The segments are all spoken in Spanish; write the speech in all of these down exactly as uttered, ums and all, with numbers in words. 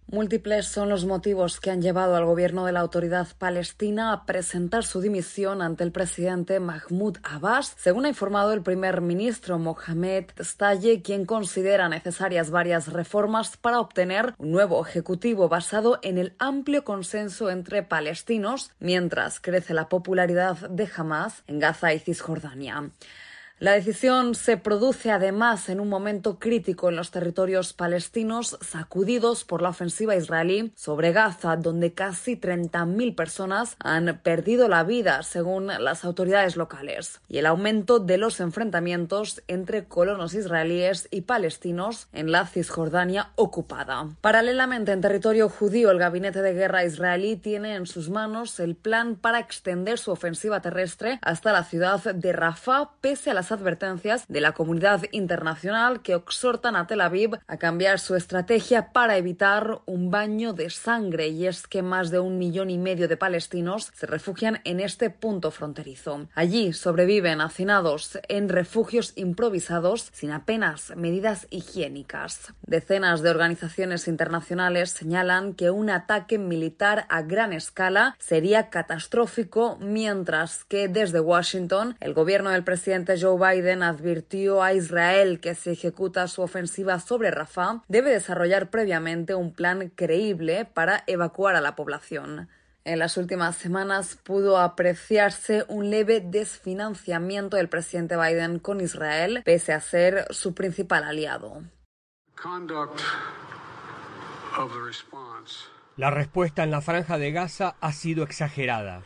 Múltiples son los motivos que han llevado al gobierno de la Autoridad Palestina a presentar su dimisión ante el presidente Mahmoud Abbas, según ha informado el primer ministro Mohamed Shtayyeh, quien considera necesarias varias reformas para obtener un nuevo ejecutivo basado en el amplio consenso entre palestinos, mientras crece la popularidad de Hamas en Gaza y Cisjordania. La decisión se produce además en un momento crítico en los territorios palestinos sacudidos por la ofensiva israelí sobre Gaza, donde casi treinta mil personas han perdido la vida, según las autoridades locales, y el aumento de los enfrentamientos entre colonos israelíes y palestinos en la Cisjordania ocupada. Paralelamente, en territorio judío, el gabinete de guerra israelí tiene en sus manos el plan para extender su ofensiva terrestre hasta la ciudad de Rafah, pese a las advertencias de la comunidad internacional que exhortan a Tel Aviv a cambiar su estrategia para evitar un baño de sangre, y es que más de un millón y medio de palestinos se refugian en este punto fronterizo. Allí sobreviven hacinados en refugios improvisados sin apenas medidas higiénicas. Decenas de organizaciones internacionales señalan que un ataque militar a gran escala sería catastrófico, mientras que desde Washington el gobierno del presidente Joe Biden advirtió a Israel que si ejecuta su ofensiva sobre Rafah, debe desarrollar previamente un plan creíble para evacuar a la población. En las últimas semanas pudo apreciarse un leve desfinanciamiento del presidente Biden con Israel, pese a ser su principal aliado. La respuesta en la Franja de Gaza ha sido exagerada.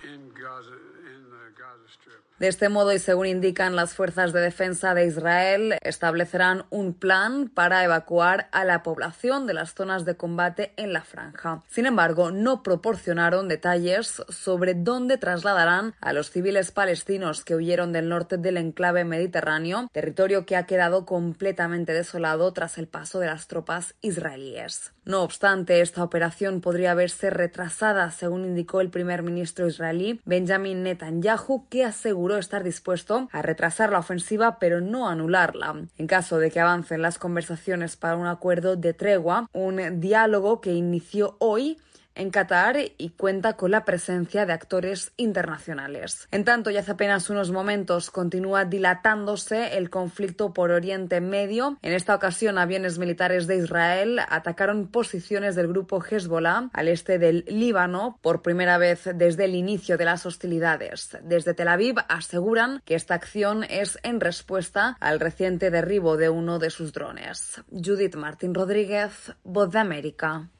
De este modo, y según indican las fuerzas de defensa de Israel, establecerán un plan para evacuar a la población de las zonas de combate en la franja. Sin embargo, no proporcionaron detalles sobre dónde trasladarán a los civiles palestinos que huyeron del norte del enclave mediterráneo, territorio que ha quedado completamente desolado tras el paso de las tropas israelíes. No obstante, esta operación podría verse retrasada, según indicó el primer ministro israelí Benjamin Netanyahu, que aseguró estar dispuesto a retrasar la ofensiva pero no anularla, en caso de que avancen las conversaciones para un acuerdo de tregua, un diálogo que inició hoy en Qatar y cuenta con la presencia de actores internacionales. En tanto, y hace apenas unos momentos continúa dilatándose el conflicto por Oriente Medio. En esta ocasión, aviones militares de Israel atacaron posiciones del grupo Hezbollah al este del Líbano por primera vez desde el inicio de las hostilidades. Desde Tel Aviv aseguran que esta acción es en respuesta al reciente derribo de uno de sus drones. Judith Martín Rodríguez, Voz de América.